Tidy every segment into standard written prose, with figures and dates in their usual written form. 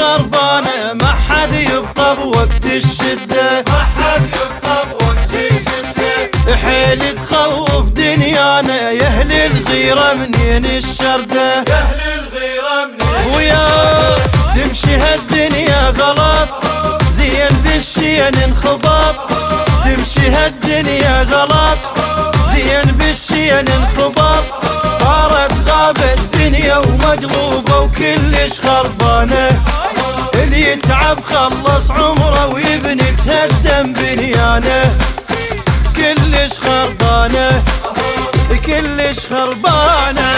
خربانة ما حد يبقى بوقت الشدة، ما حد يبقى بوقت الشدة. حيل تخوف دنيانا يا اهل الغيرة منين الشردة، يا اهل الغيرة منين ويا تمشي هالدنيا غلط زين بالشين انخبط، تمشي هالدنيا غلط زين بالشين انخبط، صارت غابة الدنيا ومقلوبة وكلش خربانة، اللي يتعب خلص عمره ويبني تهدم بنيانه، كلش خربانة كلش خربانة.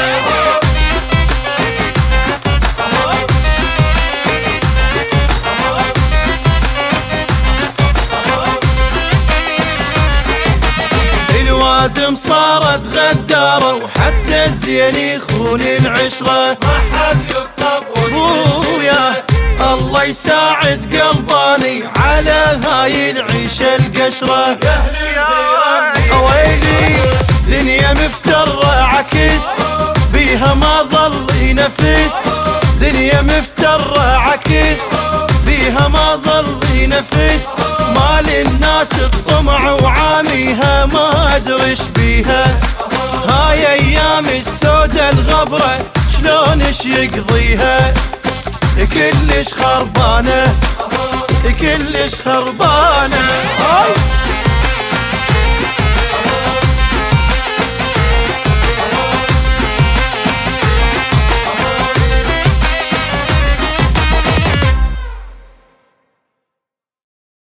الوادم صارت غدارة وحتى الزين يخون العشرة، ما حد يبقى ويا الله يساعد قلباني على هاي العيشة القشرة، يا اهل الغيرة منين ويلي دنيا مفترة عكس بيها ما ظل ينفس، دنيا مفترة عكس بيها ما ظل ينفس، مال الناس الطمع وعاميها ما ادري ايش بيها، هاي ايام السودة الغبرة شلون ايش يقضيها، كلش خربانة كلش خربانة.